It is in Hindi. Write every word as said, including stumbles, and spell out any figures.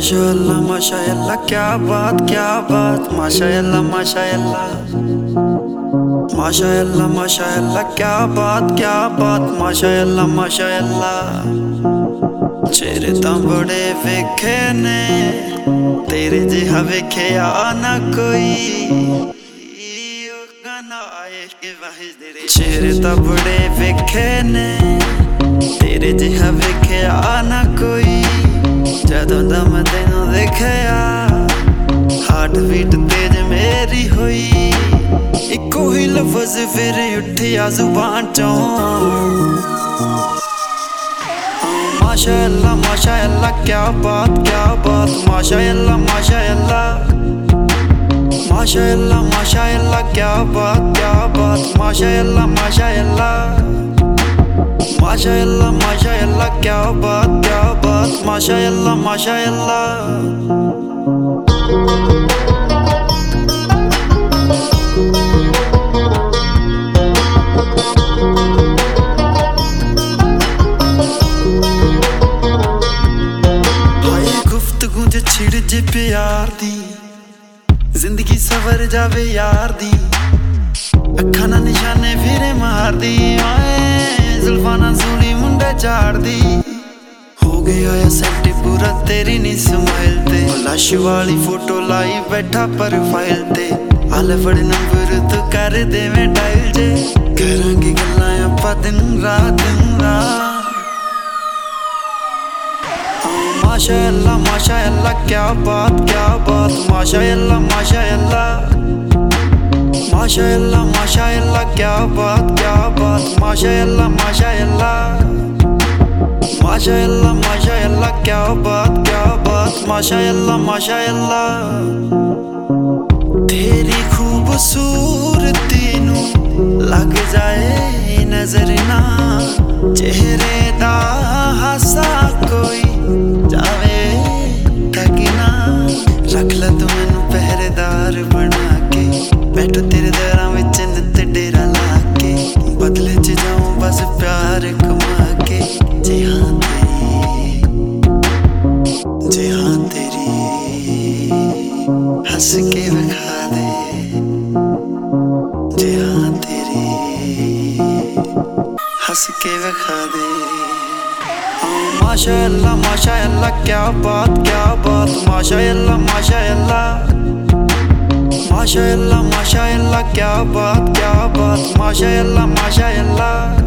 माशाअल्लाह माशाअल्लाह क्या बात क्या बात माशाअल्लाह माशाअल्लाह माशाअल्लाह माशाअल्लाह क्या बात क्या बात माशाअल्लाह माशाअल्लाह। चेहरे तां बड़े वेखे ने तेरे जिहा वेख्या ना कोई। चेहरे तां बड़े वेखे ने तेरे जिहा वेख्या ना कोई। जदों दा मैं तैनूं देखया हार्ट बीट तेज मेरी होई। इको ही लफ्ज़ फिर उठिया जुबान चों माशाअल्लाह माशाअल्लाह क्या बात क्या बात माशाअल्लाह माशाअल्लाह माशाअल्लाह माशाअल्लाह क्या बात क्या बात माशाअल्लाह माशाअल्लाह माशाअल्लाह माशाअल्लाह क्या बात क्या बात माशाअल्लाह माशाअल्लाह। छिड़ जे प्यार दी जिंदगी सवर जावे यार दी। अखा ना निशाने फिरे मार दी जुल्फां ना सूली मुंडे चाड़ दी। हो गया या सेट पूरा तेरी नी स्माइल ते लाश वाली फोटो लाई बैठा प्रोफाइल ते। आले फड़ नंबर तू कर देवें डायल जे करांगे गल्लां आपां दिन रात दिन रात। माशाअल्लाह माशाअल्लाह क्या बात क्या बात माशाअल्लाह माशाअल्लाह माशाअल्लाह माशाअल्लाह क्या बात क्या बात माशाअल्लाह माशाअल्लाह माशाअल्लाह माशाअल्लाह क्या बात क्या बात माशाअल्लाह माशाअल्लाह। तेरी खूबसूरती नू लग जाए नजर ना चेहरे दा हासा कोई जावे तकना। रख ला तू मैनू पहरेदार बना के बैठो तेरे दरां विच नित डेरा ला के। बदले च जाऊं बस प्यार कमा के। जी हाँ तेरी जी हाँ तेरी हंस के विखा दे। जी हाँ तेरी हंस के विखा दे। माशाअल्लाह माशाअल्लाह क्या बात क्या बात माशाअल्लाह माशाअल्लाह माशाअल्लाह माशाअल्लाह क्या बात क्या बात माशाअल्लाह माशाअल्लाह